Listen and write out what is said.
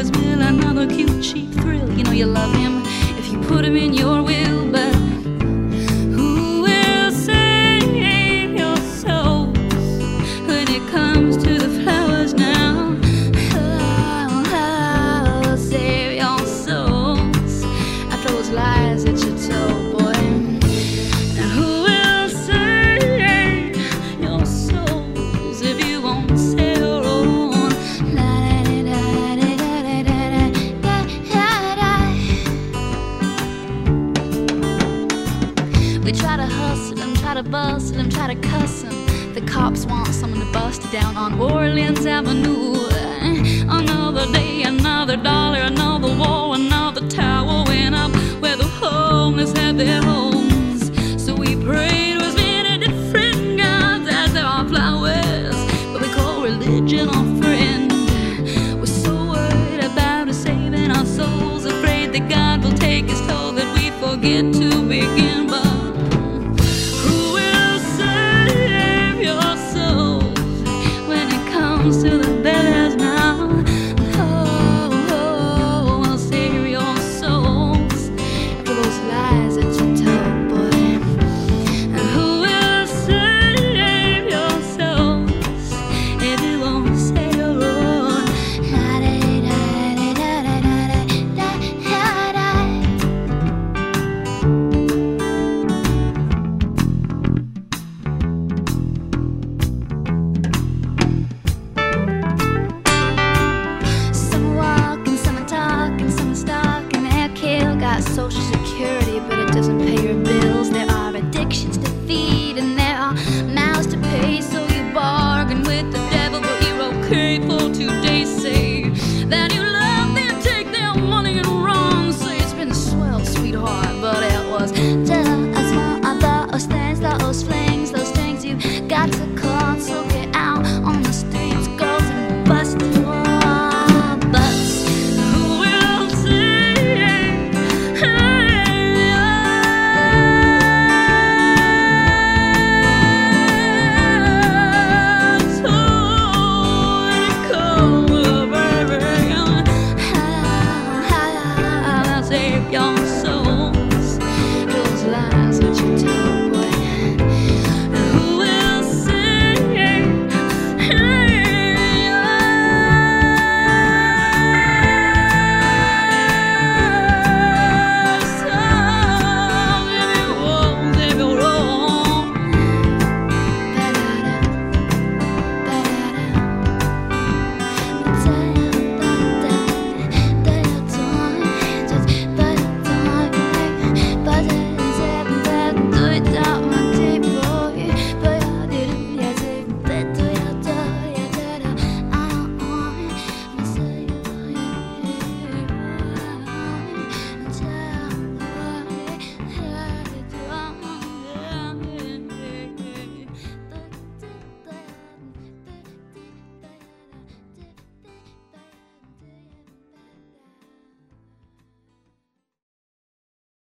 Ferris wheel, another cute cheap thrill. You know you love him if you put him in your will, but who will save your souls when it comes to the flowers now? Oh, save your souls after those lies that you told, boy. And who will save your souls if you won't say your own? We try to hustle him, try to bustle him, try to cuss him. The cops want someone to bust down on Orleans Avenue. Another day, another dollar, another war, another tower went up where the homeless had their homes. So we prayed with many different gods as there are flowers, but we call religion our friend. We're so worried about us saving our souls, afraid that God will take his toll, that we forget to begin. But to the beggars now. Oh, I'll save your souls after those lies that you told, boy. And who will save your souls if you won't say your own? Social Security, but it doesn't pay your bill.